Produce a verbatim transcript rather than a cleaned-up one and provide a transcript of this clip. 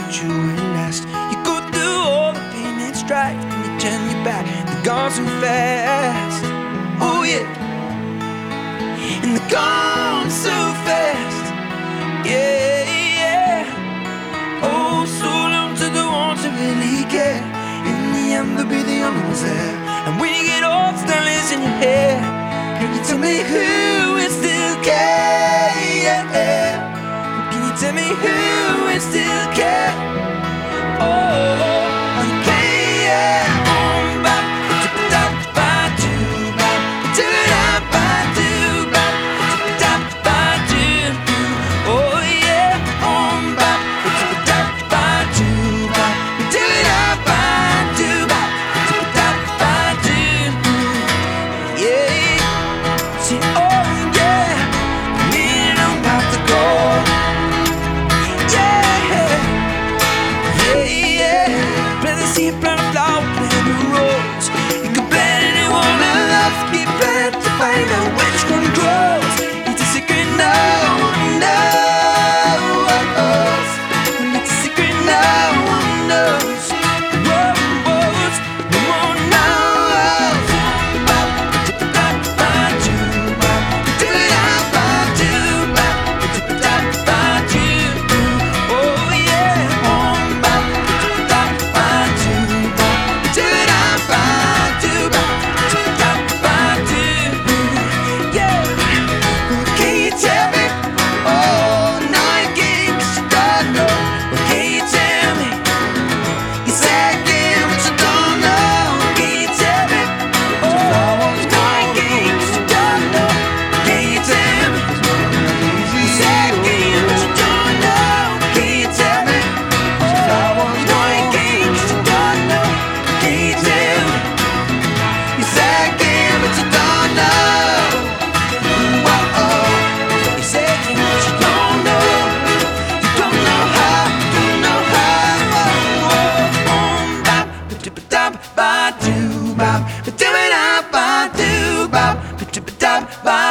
thought you would last. You go through all the pain and strife, and you turn your back, they're gone so fast. Oh yeah, and they're gone so fast. Yeah, yeah. Oh, so long to the ones that really care. In the end, they'll be the only ones there. And when you get old, still is in your head. Can you tell me who will still care? Yeah. Can you tell me who will still care? Oh, okay, yeah. Um, bop, da, ba, do, bop, do, da, ba, do, bop, da, ba, do. Oh yeah. Um, bop, da, ba, do, bop, do, da, ba, do, bop, da, ba, do. Yeah. See, oh yeah. Leaning on about to go. See a plant of flower, plant a rose. You can plant anyone in love. Keep planting to find out which one grows. It's a secret no one knows. Well, it's a secret no one knows. Whoa, whoa, no one knows. Bop, da ba do, bop, do da ba do, bop, da ba do. Oh yeah, on bop, da ba do. Ba do bop, ba do ba do bop, ba do ba